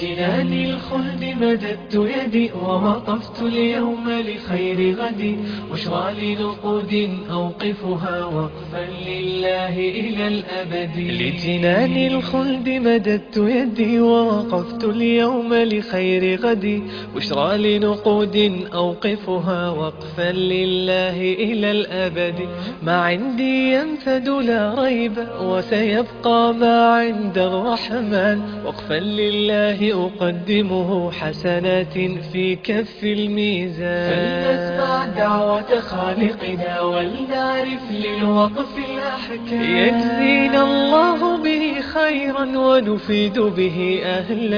لجنان الخلد مددت يدي ووقفت اليوم لخير غدي بشرى لنقود أوقفها وقفا لله إلى الأبد. لجنان الخلد مددت يدي ووقفت اليوم لخير غدي بشرى لنقود أوقفها وقفا لله إلى الأبد. ما عندي ينفد لا ريب وسيبقى ما عند الرحمن وقفا لله أقدمه حسنات في كف الميزان. فلنسمع دعوة خالقنا ولنعرف للوقف الأحكام يجزينا الله به خيرا ونفيد به أهل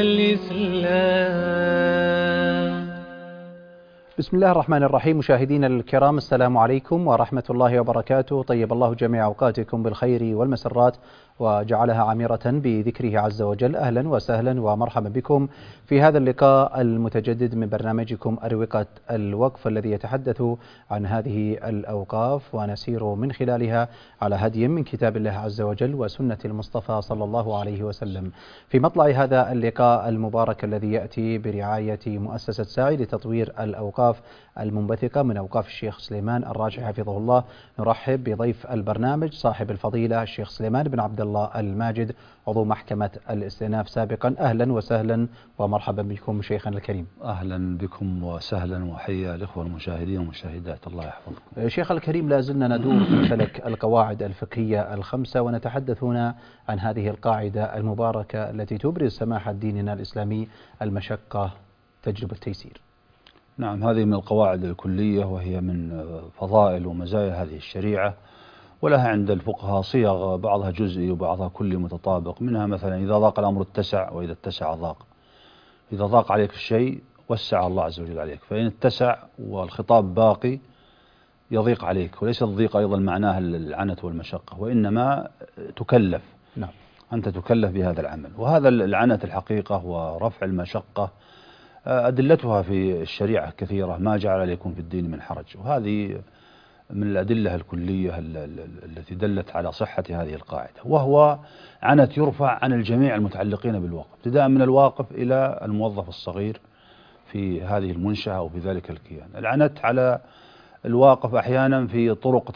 الإسلام. بسم الله الرحمن الرحيم. مشاهدينا الكرام، السلام عليكم ورحمة الله وبركاته. طيب الله جميع أوقاتكم بالخير والمسرات وجعلها عامرة بذكره عز وجل. أهلا وسهلا ومرحبا بكم في هذا اللقاء المتجدد من برنامجكم أروقة الوقف، الذي يتحدث عن هذه الأوقاف ونسير من خلالها على هدي من كتاب الله عز وجل وسنة المصطفى صلى الله عليه وسلم. في مطلع هذا اللقاء المبارك الذي يأتي برعاية مؤسسة ساعي لتطوير الأوقاف المنبثقة من أوقاف الشيخ سليمان الراجحي حفظه الله، نرحب بضيف البرنامج صاحب الفضيلة الشيخ سليمان بن عبد الله الماجد، عضو محكمة الاستئناف سابقا. أهلا وسهلا ومرحبا بكم شيخنا الكريم. أهلا بكم وسهلا وحيا الإخوة المشاهدين والمشاهدات، الله يحفظكم. شيخ الكريم، لا زلنا ندور في فلك القواعد الفقهية الخمسة، ونتحدث هنا عن هذه القاعدة المباركة التي تبرز سماحة ديننا الإسلامي: المشقة تجلب التيسير. نعم، هذه من القواعد الكلية، وهي من فضائل ومزايا هذه الشريعة، ولها عند الفقهاء صيغ، بعضها جزئي وبعضها كلي متطابق. منها مثلا: إذا ضاق الأمر اتسع، وإذا اتسع ضاق. إذا ضاق عليك الشيء وسع الله عز وجل عليك، فإن اتسع والخطاب باقي يضيق عليك. وليس الضيق أيضا معناها العنت والمشقة، وإنما تكلف. نعم. أنت تكلف بهذا العمل. وهذا العنت الحقيقة ورفع المشقة أدلتها في الشريعة كثيرة: ما جعل عليكم في الدين من حرج. وهذه من الأدلة الكلية التي دلت على صحة هذه القاعدة، وهو عنت يرفع عن الجميع المتعلقين بالوقف، ابتداء من الواقف إلى الموظف الصغير في هذه المنشأة أو في ذلك الكيان. العنت على الواقف أحيانا في طرق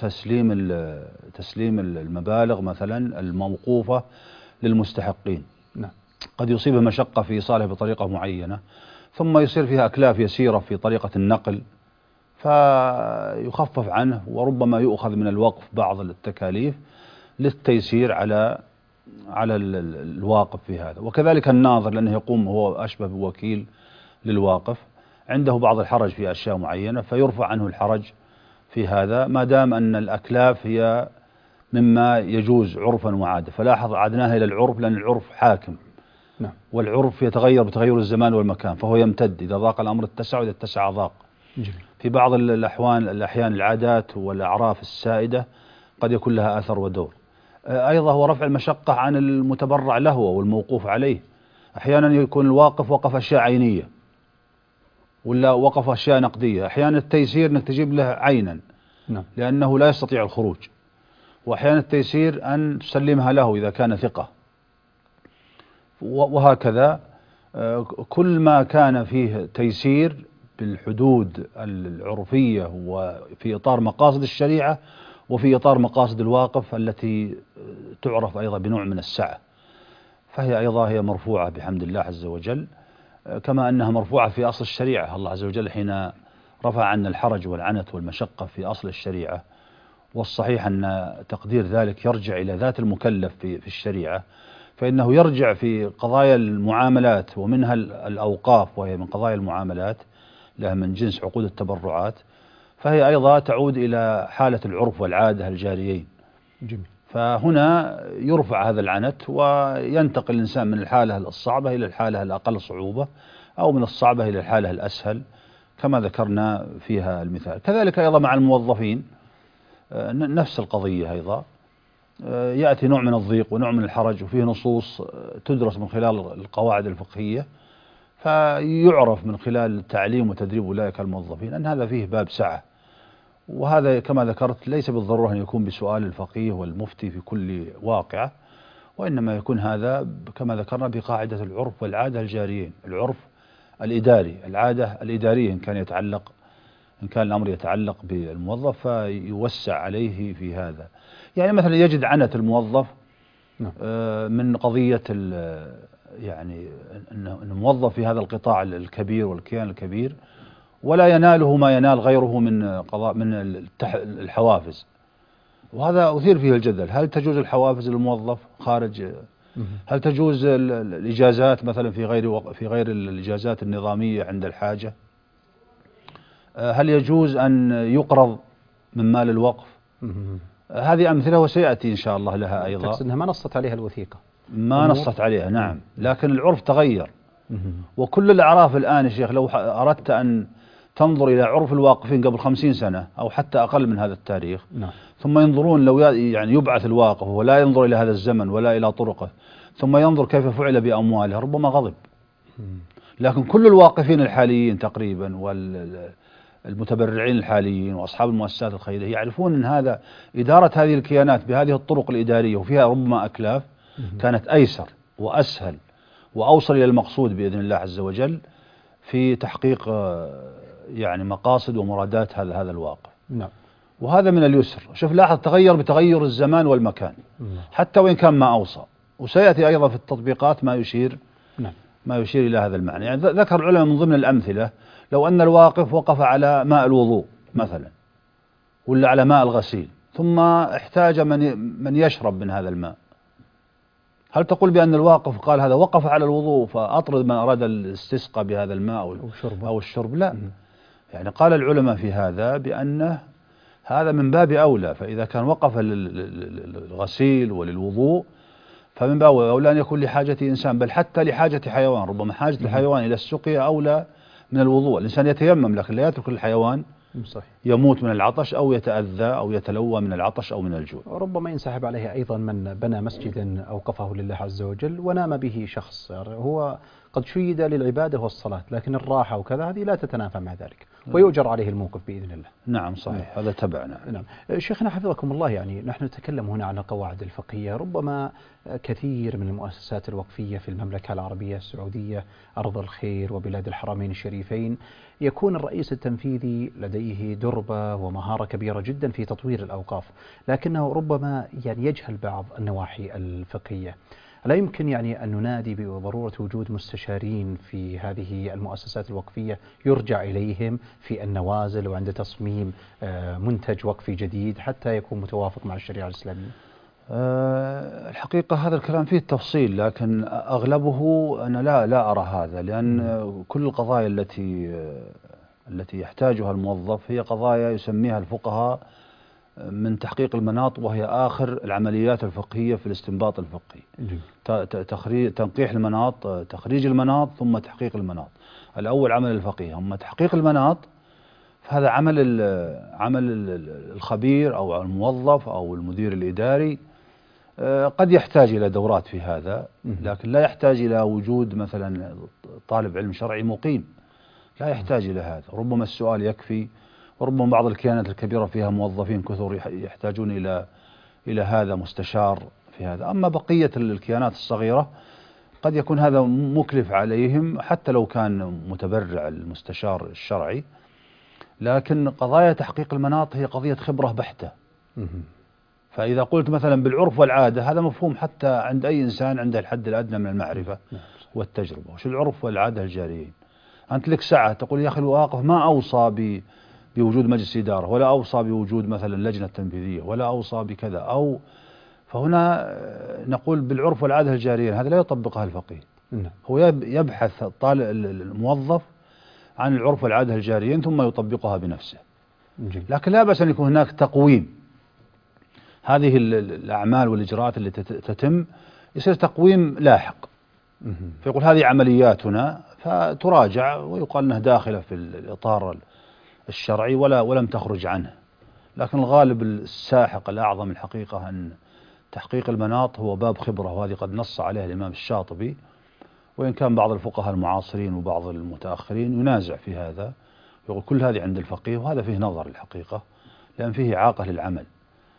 تسليم المبالغ مثلا الموقوفة للمستحقين. نعم. قد يصيبه مشقة في إيصالها بطريقة معينة، ثم يصير فيها أكلاف يسيرة في طريقة النقل فيخفف عنه، وربما يؤخذ من الوقف بعض التكاليف للتيسير على الواقف في هذا. وكذلك الناظر، لأنه يقوم هو أشبه بوكيل للواقف، عنده بعض الحرج في أشياء معينة فيرفع عنه الحرج في هذا، ما دام أن الأكلاف هي مما يجوز عرفا وعادة. فلاحظ عدناها إلى العرف لأن العرف حاكم. نعم. والعرف يتغير بتغير الزمان والمكان، فهو يمتد. إذا ضاق الأمر اتسع، وإذا اتسع ضاق. جميل. في بعض الأحيان العادات والأعراف السائدة قد يكون لها أثر ودور. أيضا هو رفع المشقة عن المتبرع له والموقوف عليه. أحيانا يكون الواقف وقف أشياء عينية ولا وقف أشياء نقدية. أحيانا التيسير أنك تجيب له عينا، نعم، لأنه لا يستطيع الخروج. وأحيانا التيسير أن تسلمها له إذا كان ثقة. وهكذا كل ما كان فيه تيسير بالحدود العرفية وفي إطار مقاصد الشريعة وفي إطار مقاصد الواقف التي تعرف أيضا بنوع من السعة، فهي أيضا هي مرفوعة بحمد الله عز وجل، كما أنها مرفوعة في أصل الشريعة. الله عز وجل حين رفع عنا الحرج والعنت والمشقة في أصل الشريعة، والصحيح أن تقدير ذلك يرجع إلى ذات المكلف في الشريعة، فإنه يرجع في قضايا المعاملات ومنها الأوقاف، وهي من قضايا المعاملات لها من جنس عقود التبرعات، فهي أيضا تعود إلى حالة العرف والعادة الجاريين. جميل. فهنا يرفع هذا العنت وينتقل الإنسان من الحالة الصعبة إلى الحالة الأقل صعوبة، أو من الصعبة إلى الحالة الأسهل كما ذكرنا فيها المثال. كذلك أيضا مع الموظفين نفس القضية أيضا، يأتي نوع من الضيق ونوع من الحرج، وفيه نصوص تدرس من خلال القواعد الفقهية، فيعرف من خلال تعليم وتدريب أولئك الموظفين أن هذا فيه باب سعة. وهذا كما ذكرت ليس بالضرورة أن يكون بسؤال الفقيه والمفتي في كل واقعة، وإنما يكون هذا كما ذكرنا بقاعدة العرف والعادة الجاريين. العرف الإداري، العادة الإدارية إن كان الأمر يتعلق بالموظف فيوسع عليه في هذا. يعني مثلا يجد عنة الموظف من قضية يعني أن موظف في هذا القطاع الكبير والكيان الكبير ولا يناله ما ينال غيره من الحوافز، وهذا أثير فيه الجدل. هل تجوز الحوافز للموظف خارج؟ هل تجوز الإجازات مثلا في غير الإجازات النظامية عند الحاجة؟ هل يجوز أن يقرض من مال الوقف؟ هذه أمثلة وسيأتي إن شاء الله لها أيضا. تقصد أنها ما نصت عليها الوثيقة؟ ما نصت عليها، نعم، لكن العرف تغير. وكل الأعراف الآن يا شيخ، لو أردت أن تنظر إلى عرف الواقفين قبل 50 سنة أو حتى أقل من هذا التاريخ، ثم ينظرون لو يعني يبعث الواقف ولا ينظر إلى هذا الزمن ولا إلى طرقه، ثم ينظر كيف فعل بأمواله، ربما غضب. لكن كل الواقفين الحاليين تقريبا والمتبرعين الحاليين وأصحاب المؤسسات الخيرية يعرفون أن هذا إدارة هذه الكيانات بهذه الطرق الإدارية وفيها ربما أكلاف كانت أيسر وأسهل وأوصل إلى المقصود بإذن الله عز وجل في تحقيق يعني مقاصد ومرادات هذا الواقف. نعم. وهذا من اليسر. شوف لاحظ تغير بتغير الزمان والمكان حتى وإن كان ما أوصى. وسيأتي أيضا في التطبيقات ما يشير إلى هذا المعنى. يعني ذكر العلماء من ضمن الأمثلة لو أن الواقف وقف على ماء الوضوء مثلا ولا على ماء الغسيل، ثم احتاج من يشرب من هذا الماء، هل تقول بأن الواقف قال هذا وقف على الوضوء فأطرد من أراد الاستسقاء بهذا الماء أو الشرب؟ لا. يعني قال العلماء في هذا بأنه هذا من باب أولى، فإذا كان وقف للغسيل وللوضوء فمن باب أولى أن يكون لحاجة إنسان، بل حتى لحاجة حيوان. ربما حاجة الحيوان إلى السقيا أولى من الوضوء. الإنسان يتيمم لكن لا يترك الحيوان يموت من العطش أو يتأذى أو يتلوى من العطش أو من الجوع. ربما ينسحب عليه أيضا من بنى مسجدا أوقفه لله عز وجل ونام به شخص، هو قد شيد للعبادة والصلاة، لكن الراحة وكذا هذه لا تتنافى مع ذلك، ويؤجر عليه الموقف بإذن الله. نعم صحيح. هذا تبعنا. نعم. شيخنا حفظكم الله، يعني نحن نتكلم هنا عن القواعد الفقهية. ربما كثير من المؤسسات الوقفية في المملكة العربية السعودية أرض الخير وبلاد الحرمين الشريفين يكون الرئيس التنفيذي لديه دربة ومهارة كبيرة جدا في تطوير الأوقاف، لكنه ربما يعني يجهل بعض النواحي الفقهية. لا يمكن يعني أن ننادي بضرورة وجود مستشارين في هذه المؤسسات الوقفية يرجع إليهم في النوازل وعند تصميم منتج وقفي جديد حتى يكون متوافق مع الشريعة الإسلامية؟ الحقيقة هذا الكلام فيه تفصيل، لكن أغلبه أنا لا أرى هذا، لأن كل القضايا التي يحتاجها الموظف هي قضايا يسميها الفقهاء من تحقيق المناط، وهي آخر العمليات الفقهية في الاستنباط الفقهي. تنقيح المناط، تخريج المناط، ثم تحقيق المناط. الأول عمل الفقيه، أما تحقيق المناط فهذا عمل الخبير أو الموظف أو المدير الإداري. قد يحتاج إلى دورات في هذا، لكن لا يحتاج إلى وجود مثلا طالب علم شرعي مقيم، لا يحتاج إلى هذا. ربما السؤال يكفي، وربما بعض الكيانات الكبيرة فيها موظفين كثر يحتاجون إلى هذا مستشار في هذا. أما بقية الكيانات الصغيرة قد يكون هذا مكلف عليهم حتى لو كان متبرع المستشار الشرعي، لكن قضايا تحقيق المناط هي قضية خبرة بحتة. فإذا قلت مثلا بالعرف والعادة هذا مفهوم حتى عند أي إنسان عنده الحد الأدنى من المعرفة والتجربة. وش العرف والعادة الجاريين؟ أنت لك ساعة تقول يا أخي الواقف ما أوصى بوجود مجلس إدارة، ولا أوصى بوجود مثلا لجنة تنفيذية، ولا أوصى بكذا، فهنا نقول بالعرف والعادة الجاريين هذا لا يطبقها الفقيه. هو يبحث الموظف عن العرف والعادة الجاريين ثم يطبقها بنفسه. لكن لا بأس أن يكون هناك تقويم هذه الأعمال والإجراءات التي تتم، يصير تقويم لاحق، فيقول هذه عملياتنا فتراجع ويقال أنها داخلة في الإطار الشرعي ولم تخرج عنه. لكن الغالب الساحق الأعظم الحقيقة أن تحقيق المناط هو باب خبرة، وهذه قد نص عليها الإمام الشاطبي، وإن كان بعض الفقهاء المعاصرين وبعض المتأخرين ينازع في هذا، يقول كل هذه عند الفقيه، وهذا فيه نظر الحقيقة، لأن فيه إعاقة للعمل.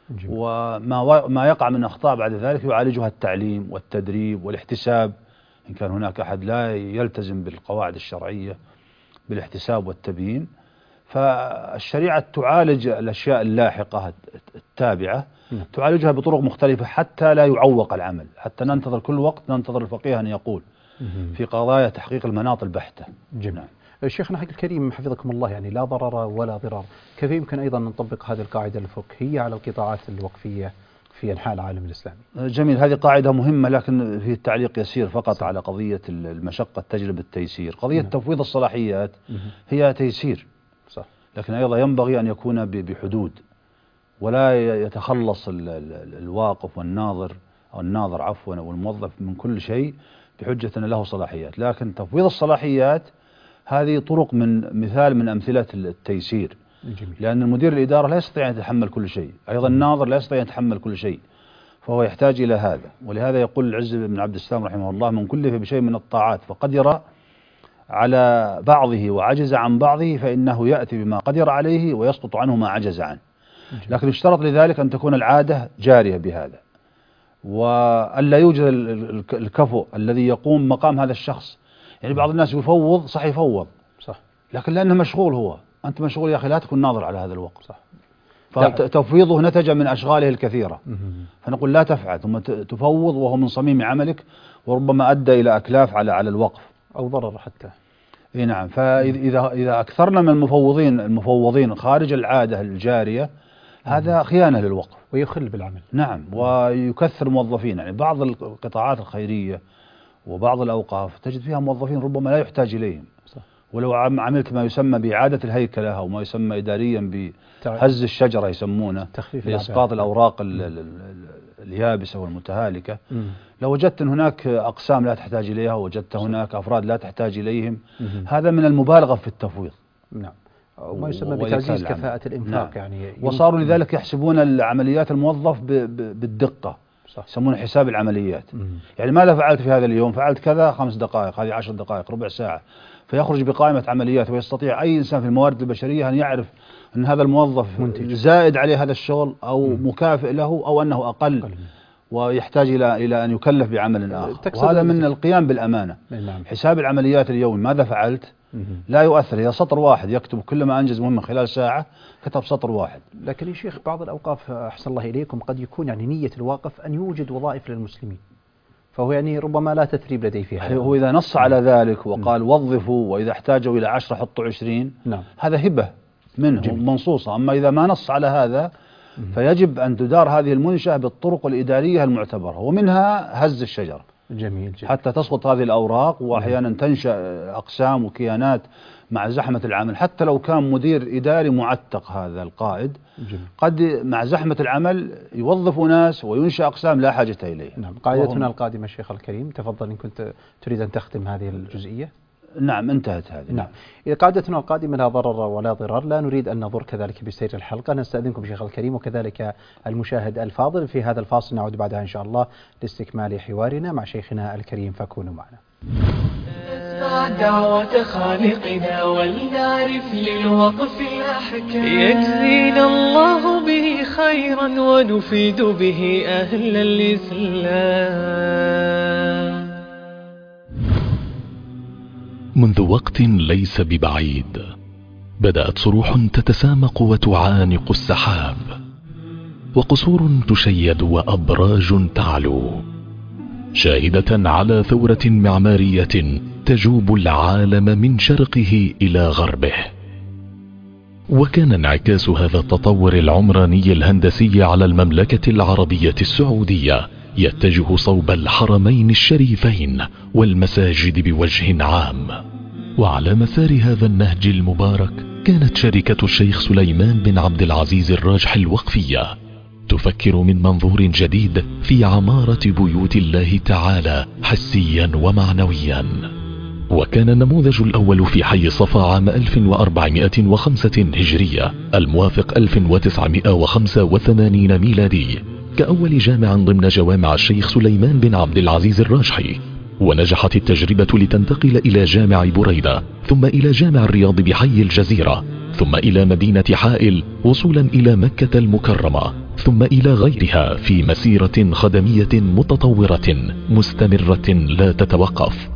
وما يقع من أخطاء بعد ذلك يعالجها التعليم والتدريب والاحتساب، إن كان هناك أحد لا يلتزم بالقواعد الشرعية بالاحتساب والتبيين. فالشريعة تعالج الأشياء اللاحقة التابعة، تعالجها بطرق مختلفة حتى لا يعوق العمل، حتى ننتظر كل وقت ننتظر الفقيه أن يقول في قضايا تحقيق المناط البحتة. جميل. شيخنا حق الكريم حفظكم الله، يعني لا ضرر ولا ضرار، كيف يمكن أيضا نطبق هذه القاعدة الفقهية على القطاعات الوقفية في أنحاء العالم الإسلامي؟ جميل، هذه قاعدة مهمة، لكن في التعليق يسير فقط على قضية المشقة تجلب التيسير. قضية تفويض الصلاحيات هي تيسير، صح، لكن أيضا ينبغي أن يكون بحدود، ولا يتخلص الواقف والناظر أو الناظر عفوا والموظف من كل شيء بحجة أن له صلاحيات. لكن تفويض الصلاحيات هذه طرق من مثال من أمثلة التيسير. جميل. لأن المدير الإدارة لا يستطيع أن يتحمل كل شيء، أيضا الناظر لا يستطيع أن يتحمل كل شيء، فهو يحتاج إلى هذا. ولهذا يقول العز بن عبد السلام رحمه الله: من كلف بشيء من الطاعات فقدر على بعضه وعجز عن بعضه فإنه يأتي بما قدر عليه ويسقط عنه ما عجز عنه. لكن اشترط لذلك أن تكون العادة جارية بهذا، وألا يوجد الكفؤ الذي يقوم مقام هذا الشخص. يعني بعض الناس يفوض، صح يفوض، صح، لكن لأنه مشغول، هو أنت مشغول يا أخي لا تكون ناظر على هذا الوقت، صح. فتفويضه نتج من أشغاله الكثيرة، فنقول لا تفعل، ثم تفوض وهو من صميم عملك، وربما أدى إلى أكلاف على الوقف أو ضرر حتى. إيه نعم. فإذا أكثرنا من المفوضين خارج العادة الجارية، هذا خيانة للوقف ويخل بالعمل. نعم، ويكثر موظفين. يعني بعض القطاعات الخيرية وبعض الأوقاف تجد فيها موظفين ربما لا يحتاج إليهم، صح. ولو عملت ما يسمى بإعادة الهيكلة أو ما يسمى إداريا بهز الشجرة يسمونه، بإسقاط الأوراق اليابسة والمتهالكة، لو وجدت أن هناك أقسام لا تحتاج إليها ووجدت هناك أفراد لا تحتاج إليهم، هذا من المبالغة في التفويض. نعم، ما يسمى بتعزيز كفاءة الإنفاق. نعم. يعني وصاروا لذلك يحسبون العمليات الموظف بالدقة، صح. يسمونه حساب العمليات. يعني ماذا فعلت في هذا اليوم؟ فعلت كذا 5 دقائق، هذه 10 دقائق، ربع ساعة، فيخرج بقائمة عمليات، ويستطيع أي إنسان في الموارد البشرية أن يعرف أن هذا الموظف منتج زائد عليه هذا الشغل أو مكافئ له أو أنه أقل ويحتاج إلى أن يكلف بعمل آخر. وهذا من القيام بالأمانة. نعم. حساب العمليات اليومي، ماذا فعلت؟ لا يؤثر. إذا سطر واحد يكتب كل ما أنجز مهمة خلال ساعة، كتب سطر واحد. لكن يا شيخ بعض الأوقاف أحسن الله إليكم قد يكون يعني نية الواقف أن يوجد وظائف للمسلمين، فهو يعني ربما لا تثريب لديه فيها. هو إذا نص على ذلك وقال وظفوا وإذا احتاجوا إلى 10 حطوا 20، نعم. هذا هبة منه منصوصة. أما إذا ما نص على هذا فيجب أن تدار هذه المنشأة بالطرق الإدارية المعتبرة، ومنها هز الشجرة. جميل. حتى تسقط هذه الأوراق، وأحيانا تنشأ أقسام وكيانات مع زحمة العمل. حتى لو كان مدير إداري معتق هذا القائد، جميل. قد مع زحمة العمل يوظف ناس وينشأ أقسام لا حاجة إليها. نعم. قاعدتنا القادمة الشيخ الكريم، تفضل إن كنت تريد أن تختم هذه الجزئية. نعم، انتهت هذه. نعم. إذا قاعدتنا القادمة لا ضرر ولا ضرار، لا نريد أن نضر كذلك بسير الحلقة. نستأذنكم شيخ الكريم وكذلك المشاهد الفاضل في هذا الفاصل، نعود بعدها إن شاء الله لاستكمال حوارنا مع شيخنا الكريم، فكونوا معنا. نسمع دعوة خالقنا ولنعرف للوقف الأحكام، يجزينا الله به خيرا ونفيد به أهل الإسلام. منذ وقت ليس ببعيد بدأت صروح تتسامق وتعانق السحاب، وقصور تشيد وأبراج تعلو، شاهدة على ثورة معمارية تجوب العالم من شرقه إلى غربه. وكان انعكاس هذا التطور العمراني الهندسي على المملكة العربية السعودية يتجه صوب الحرمين الشريفين والمساجد بوجه عام. وعلى مسار هذا النهج المبارك كانت شركة الشيخ سليمان بن عبد العزيز الراجح الوقفية تفكر من منظور جديد في عمارة بيوت الله تعالى حسيا ومعنويا. وكان النموذج الأول في حي صفا عام 1405 هجرية الموافق 1985 ميلادي كأول جامع ضمن جوامع الشيخ سليمان بن عبد العزيز الراجحي، ونجحت التجربة لتنتقل إلى جامع بريدة، ثم إلى جامع الرياض بحي الجزيرة، ثم إلى مدينة حائل، وصولا إلى مكة المكرمة، ثم إلى غيرها في مسيرة خدمية متطورة مستمرة لا تتوقف.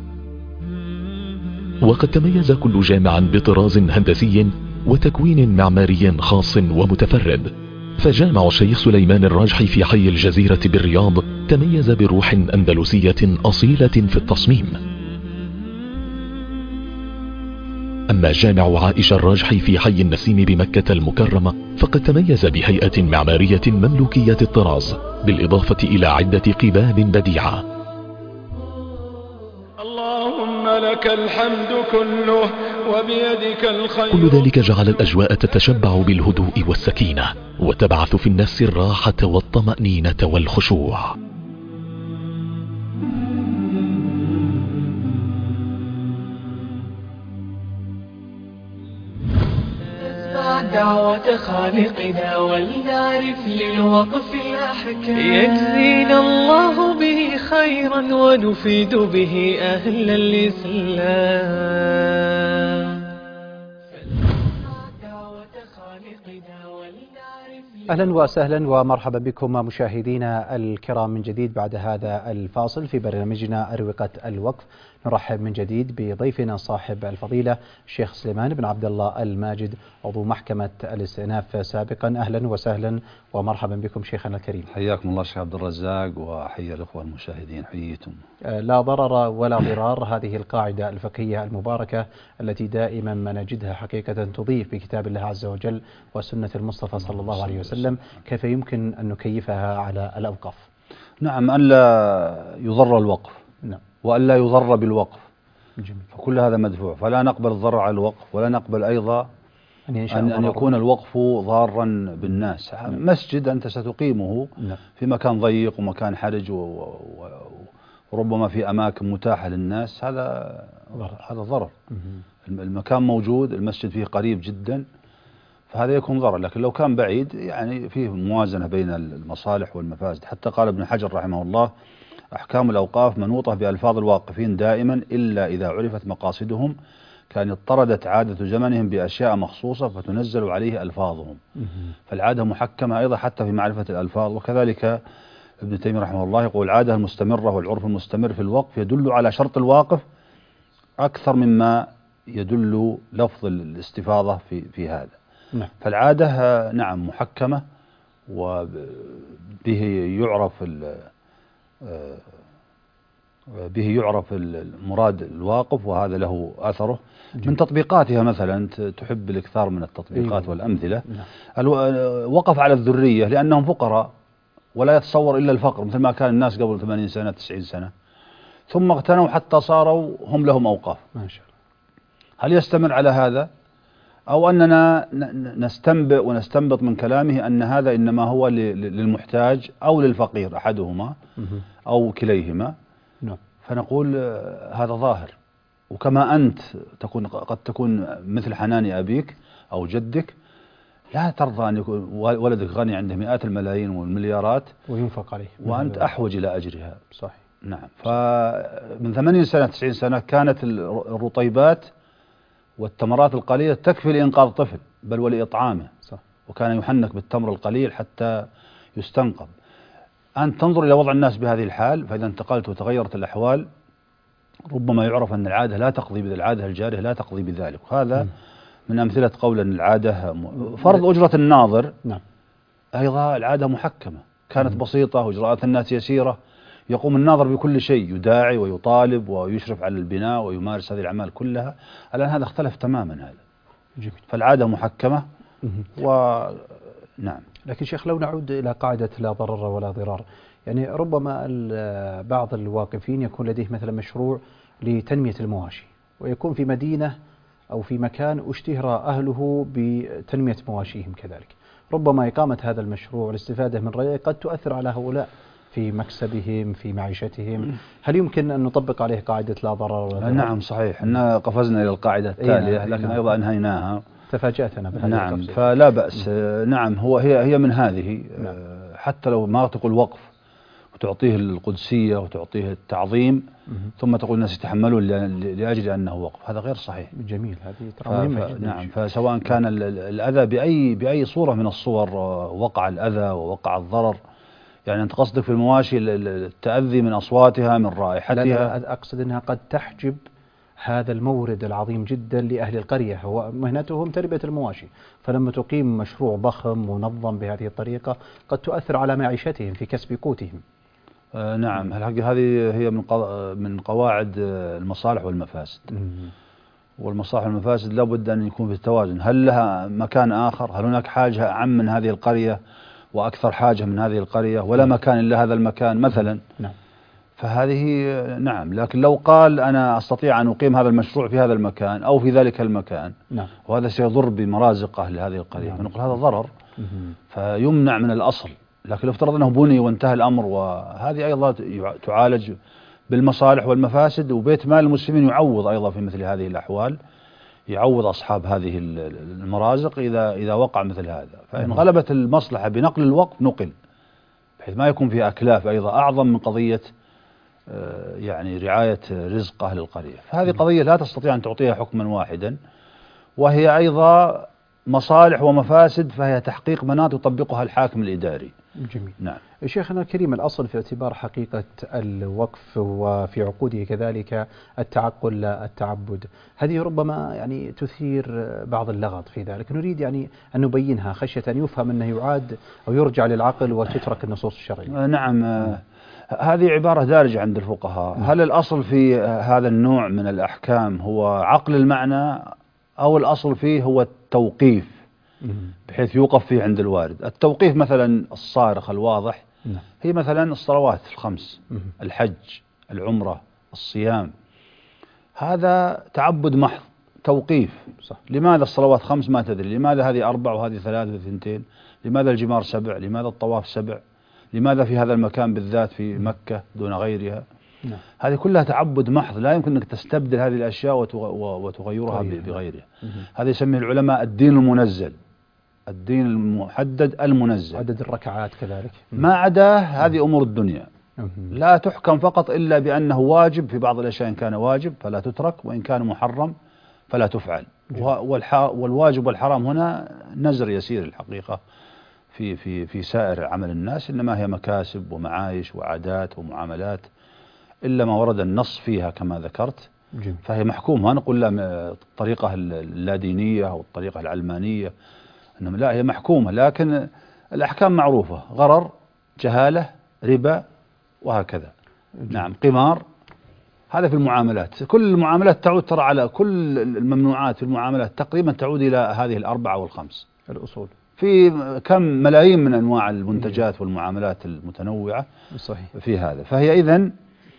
وقد تميز كل جامع بطراز هندسي وتكوين معماري خاص ومتفرد، فجامع الشيخ سليمان الراجحي في حي الجزيرة بالرياض تميز بروح أندلسية أصيلة في التصميم. أما جامع عائشة الراجحي في حي النسيم بمكة المكرمة فقد تميز بهيئة معمارية مملوكية الطراز، بالإضافة إلى عدة قباب بديعة. اللهم لك الحمد كله وبيدك الخير. كل ذلك جعل الأجواء تتشبع بالهدوء والسكينة، وتبعث في النفس الراحة والطمأنينة والخشوع. دعوة خالقنا ولنعرف للوقف الأحكام، يجزينا الله به خيرا ونفيد به أهل الإسلام. أهلا وسهلا ومرحبا بكم مشاهدينا الكرام من جديد بعد هذا الفاصل في برنامجنا أروقة الوقف. نرحب من جديد بضيفنا صاحب الفضيلة الشيخ سليمان بن عبد الله الماجد، عضو محكمة الاستئناف سابقا. أهلا وسهلا ومرحبا بكم شيخنا الكريم. حياكم الله شيخ عبد الرزاق، وحيا الأخوة المشاهدين، حييتم. لا ضرر ولا ضرار، هذه القاعدة الفقهية المباركة التي دائما ما نجدها حقيقة تضيف بكتاب الله عز وجل وسنة المصطفى صلى الله عليه وسلم. كيف يمكن أن نكيفها على الأوقاف؟ نعم، أن لا يضر الوقف، نعم، وأن لا يضر بالوقف. جميل. فكل هذا مدفوع، فلا نقبل الضرر على الوقف، ولا نقبل أيضا أن يكون الوقف ضارا بالناس. مسجد أنت ستقيمه نعم. في مكان ضيق ومكان حرج وربما في أماكن متاحة للناس، هذا ضرر. المكان موجود، المسجد فيه قريب جدا، فهذا يكون ضرر. لكن لو كان بعيد يعني فيه موازنة بين المصالح والمفاسد. حتى قال ابن حجر رحمه الله: أحكام الأوقاف منوطة بألفاظ الواقفين دائما إلا إذا عرفت مقاصدهم، كان اضطردت عادة زمنهم بأشياء مخصوصة فتنزل عليه ألفاظهم. فالعادة محكمة أيضا حتى في معرفة الألفاظ. وكذلك ابن تيمية رحمه الله يقول: العادة المستمرة والعرف المستمر في الوقف يدل على شرط الواقف أكثر مما يدل لفظ الاستفاضة في هذا. نعم. فالعادة نعم محكمة، وبه يعرف المراد الواقف، وهذا له أثره. من تطبيقاتها مثلا تحب الإكثار من التطبيقات والأمثلة. وقف على الذرية لأنهم فقراء ولا يتصور إلا الفقر، مثل ما كان الناس قبل 80 سنة 90 سنة، ثم اغتنوا حتى صاروا هم لهم أوقاف. ما شاء الله. هل يستمر على هذا، أو أننا نستنبئ ونستنبط من كلامه أن هذا إنما هو للمحتاج أو للفقير، أحدهما أو كليهما؟ نعم. فنقول هذا ظاهر. وكما أنت قد تكون مثل حنان أبيك أو جدك، لا ترضى أن يكون ولدك غني عنده مئات الملايين والمليارات وينفق عليه وأنت أحوج إلى أجرها. صحيح. نعم. فمن 80 سنة 90 سنة كانت الرطيبات والتمرات القليلة تكفي لإنقاذ طفل بل ولإطعامه. صح. وكان يحنك بالتمر القليل حتى يستنقذ. أنت تنظر إلى وضع الناس بهذه الحال، فإذا انتقلت وتغيرت الأحوال ربما يعرف أن العادة لا تقضي العادة الجارية لا تقضي بذلك. وهذا من أمثلة قول أن العادة فرض أجرة الناظر. نعم. أيضا العادة محكمة كانت بسيطة وإجراءات الناس يسيرة، يقوم الناظر بكل شيء، يداعي ويطالب ويشرف على البناء ويمارس هذه الأعمال كلها. الآن هذا اختلف تماما هذا. جميل. فالعادة محكمة. نعم. لكن شيخ لو نعود إلى قاعدة لا ضرر ولا ضرار، يعني ربما بعض الواقفين يكون لديه مثلا مشروع لتنمية المواشي، ويكون في مدينة أو في مكان اشتهر أهله بتنمية مواشيهم كذلك. ربما إقامة هذا المشروع والاستفادة من رأيه قد تؤثر على هؤلاء في مكسبهم في معيشتهم. هل يمكن أن نطبق عليه قاعدة لا ضرر ولا ضرار؟ نعم صحيح. إن قفزنا إلى القاعدة التالية لكن أيضا أنهيناها. تفاجأتنا بهذه نعم القفزة. فلا بأس. نعم هي من هذه. حتى لو ما تقول وقف وتعطيه القدسية وتعطيه التعظيم، ثم تقول الناس يتحملون لأجل أنه وقف. هذا غير صحيح. جميل، هذه ترى مهمة جدا. نعم، فسواء كان الأذى بأي صورة من الصور، وقع الأذى ووقع الضرر، يعني أنت قصدك في المواشي التأذي من أصواتها، من رائحتها؟ لا، أقصد أنها قد تحجب هذا المورد العظيم جدا لأهل القرية، هو مهنتهم تربية المواشي، فلما تقيم مشروع ضخم منظم بهذه الطريقة قد تؤثر على معيشتهم في كسب قوتهم. نعم، هذه هي من قواعد المصالح والمفاسد. والمصالح والمفاسد لابد أن يكون في التوازن. هل لها مكان آخر؟ هل هناك حاجة أعم من هذه القرية وأكثر حاجة من هذه القرية، ولا مكان إلا هذا المكان مثلا؟ نعم. فهذه نعم، لكن لو قال أنا أستطيع أن أقيم هذا المشروع في هذا المكان أو في ذلك المكان، نعم، وهذا سيضر بمرازق أهل هذه القرية، نعم، فنقول هذا ضرر، فيمنع من الأصل. لكن لو افترض أنه بني وانتهى الأمر، وهذه أيضا تعالج بالمصالح والمفاسد، وبيت مال المسلمين يعوض أيضا في مثل هذه الأحوال، يعوض أصحاب هذه المرازق إذا وقع مثل هذا. فإن غلبت المصلحة بنقل الوقف نقل، بحيث ما يكون فيه أكلاف أيضا أعظم من قضية يعني رعاية رزق أهل القرية. فهذه قضية لا تستطيع أن تعطيها حكما واحدا، وهي أيضا مصالح ومفاسد، فهي تحقيق مناط يطبقها الحاكم الإداري. جميل. نعم. شيخنا الكريم، الأصل في اعتبار حقيقة الوقف وفي عقوده كذلك التعقل لا التعبد، هذه ربما يعني تثير بعض اللغط في ذلك، نريد يعني أن نبينها خشية أن يفهم أنه يعاد أو يرجع للعقل وتترك النصوص الشرعية. نعم، هذه عبارة دارجة عند الفقهاء. هل الأصل في هذا النوع من الأحكام هو عقل المعنى، أو الأصل فيه هو التوقيف بحيث يوقف فيه عند الوارد؟ التوقيف مثلا الصارخ الواضح هي مثلا الصلوات الخمس، الحج، العمرة، الصيام، هذا تعبد محض، توقيف. صح. لماذا الصلوات خمس ما تدري؟ لماذا هذه 4 وهذه 3 وثنتين؟ لماذا الجمار 7؟ لماذا الطواف 7؟ لماذا في هذا المكان بالذات في مكة دون غيرها؟ نعم. هذه كلها تعبد محض، لا يمكن أنك تستبدل هذه الأشياء وتغيرها بغيرها. هذا يسميه العلماء الدين المنزل، الدين المحدد المنزل. عدد الركعات كذلك، ما عدا هذه أمور الدنيا لا تحكم فقط إلا بأنه واجب. في بعض الأشياء إن كان واجب فلا تترك، وإن كان محرم فلا تفعل. والواجب والحرام هنا نزر يسير الحقيقة في سائر عمل الناس، إنما هي مكاسب ومعايش وعادات ومعاملات، إلا ما ورد النص فيها كما ذكرت. فهي محكومة. نقول لا الطريقة اللادينية أو الطريقة العلمانية، إنما لا، هي محكومة، لكن الأحكام معروفة: غرر، جهالة، ربا، وهكذا. نعم، قمار، هذا في المعاملات. كل المعاملات تعود ترى على كل الممنوعات في المعاملات تقريبا تعود إلى هذه 4 و5 الأصول، في كم ملايين من أنواع المنتجات والمعاملات المتنوعة. صحيح. في هذا، فهي إذن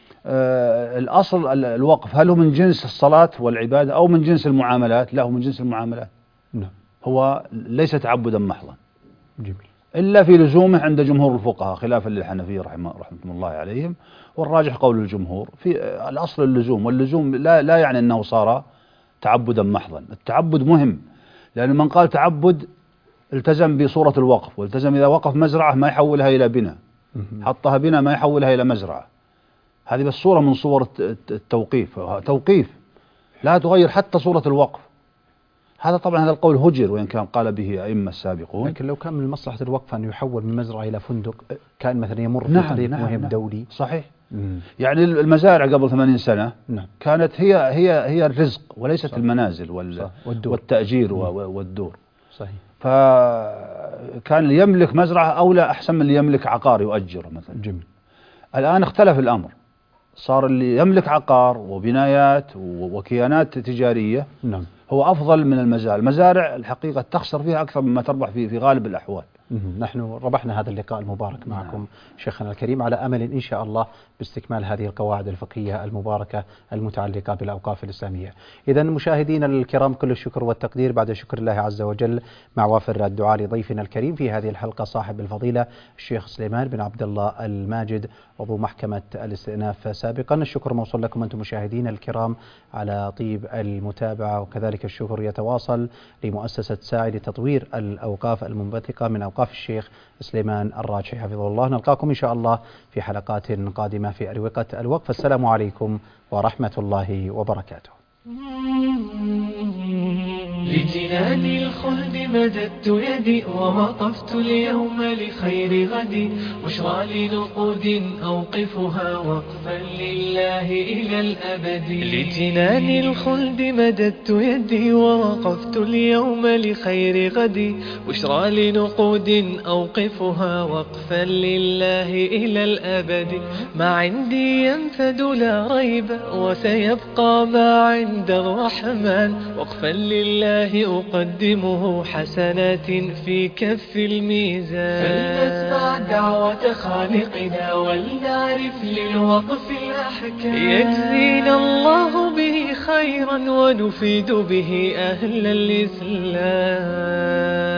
الأصل الوقف، هل هو من جنس الصلاة والعبادة أو من جنس المعاملات؟ لا، هو من جنس المعاملات. نعم. هو ليس تعبدا محضا. جميل. إلا في لزومه عند جمهور الفقهاء، خلافا للحنفية رحمة الله عليهم، والراجح قول الجمهور في الأصل اللزوم. واللزوم لا يعني أنه صار تعبدا محضا. التعبد مهم، لأن من قال تعبد التزم بصورة الوقف، والتزم إذا وقف مزرعة ما يحولها إلى بناء، حطها بناء ما يحولها إلى مزرعة. هذه بس صورة من صور التوقيف، توقيف لا تغير حتى صورة الوقف. هذا طبعا هذا القول هجر، وإن كان قال به أئمة السابقون. لكن لو كان من مصلحة الوقف أن يحول من مزرعة إلى فندق، كان مثلا يمر في طريق مهم دولي. صحيح. يعني المزارع قبل 80 سنة كانت هي الرزق وليست صح. المنازل والتأجير والدور. صحيح. فكان اللي يملك مزرعة أولى أحسن من اللي يملك عقار يؤجره مثلا. جميل. الآن اختلف الأمر، صار اللي يملك عقار وبنايات وكيانات تجارية نعم هو أفضل من المزارع. المزارع الحقيقة تخسر فيها أكثر مما تربح في غالب الأحوال. نحن ربحنا هذا اللقاء المبارك معكم شيخنا الكريم، على أمل إن شاء الله باستكمال هذه القواعد الفقهية المباركة المتعلقة بالأوقاف الإسلامية. إذا مشاهدينا الكرام، كل الشكر والتقدير بعد شكر الله عز وجل مع وافر الدعاء لضيفنا الكريم في هذه الحلقة صاحب الفضيلة الشيخ سليمان بن عبد الله الماجد، عضو محكمة الاستئناف سابقا. الشكر موصول لكم أنتم مشاهدينا الكرام على طيب المتابعة، وكذلك الشكر يتواصل لمؤسسة ساعي لتطوير الأوقاف المنبثقة من أوقاف الأوقاف الشيخ سليمان الراجحي حفظه الله. نلقاكم إن شاء الله في حلقات قادمة في أروقة الوقف. السلام عليكم ورحمة الله وبركاته. لجنان الخلد مددت يدي ووقفت اليوم لخير غدي، بشرى لنقود أوقفها وقفا لله إلى الأبد. لجنان الخلد مددت يدي ووقفت اليوم لخير غدي، بشرى لنقود أوقفها وقفا لله إلى الأبد. ما عندي ينفد لا ريب وسيبقى ما عند الرحمن، وقفا لله أقدمه حسنات في كف الميزان. فلنتبع دعوة خالقنا ولنعرف للوقف الأحكام، يجزينا الله به خيرا ونفيد به أهل الإسلام.